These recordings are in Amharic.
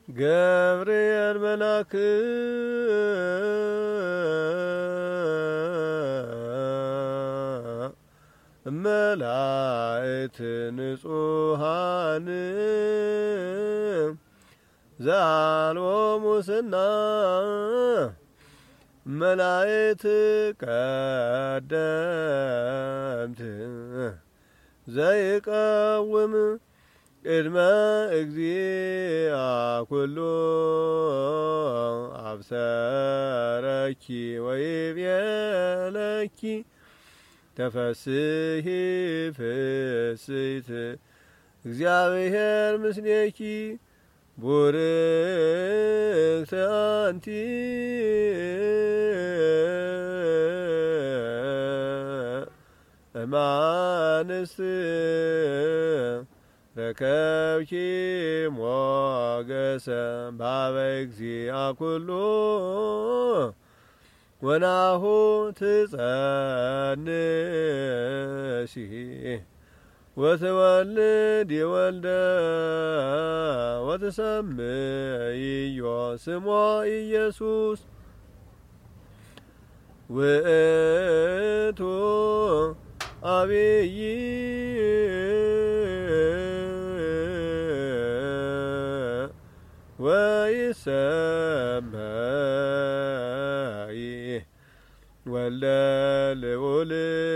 ገብርኤል መልአክ መላእክት ንጹሐን ዘአልቦሙ ሙስና መላእክት ቀደምት ዘይቀውም ቅድመ እግዚአ ኩሉ አብሰረኪ ወይቤለኪ ተፈስሒ ፍስሕት እግዚአብሔር ምስሌኪ ቡርክት አንቲ እማንስት ረከብኪ ሞገሰ በኀበ እግዚአ ኩሉ ወናሁ ትጸንሲ ወትወልድ ወልደ ወትሰምይዮ ስሞ ኢየሱስ ውእቱ አብይ ወይሰመይ ወልደ ልዑል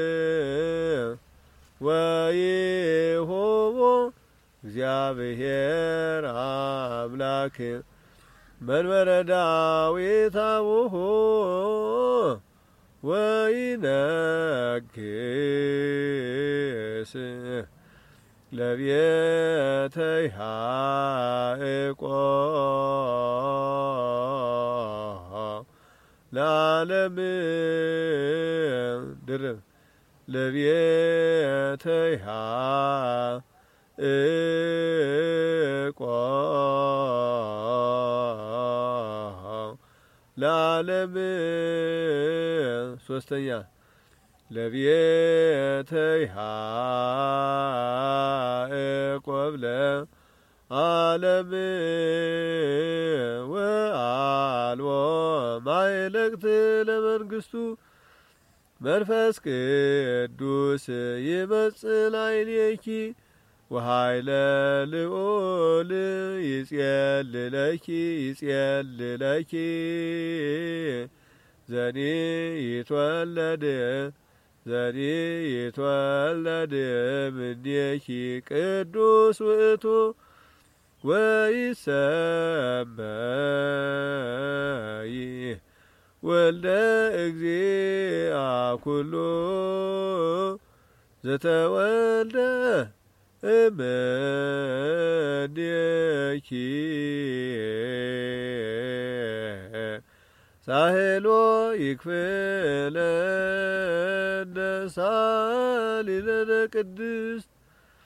ወይሁቦ እግዚአብሔር አምላክ መንበረ ዳዊት አቡሁ ወይነግስ ለቤተ ያዕቆብ ለዓለም ድርብ ለቤተ ያዕቆብ ለዓለም ሶስተኛ ለቤተ ያዕቆብ ለዓለም ወአልቦ ማይለቅት ለመንግሥቱ መንፈስ ቅዱስ ይመጽእ ላዕሌኪ ወኃይለ ልዑል ይጼልለኪ ዘኒ ይትወለድ እምኔኪ ቅዱስ ውእቱ ወይሰመይ ወልደ እግዚአ ኩሉ ዘተወልደ እምኔኪ ሳሄሎ ይክፍለነ ሳሊለነ ቅድስት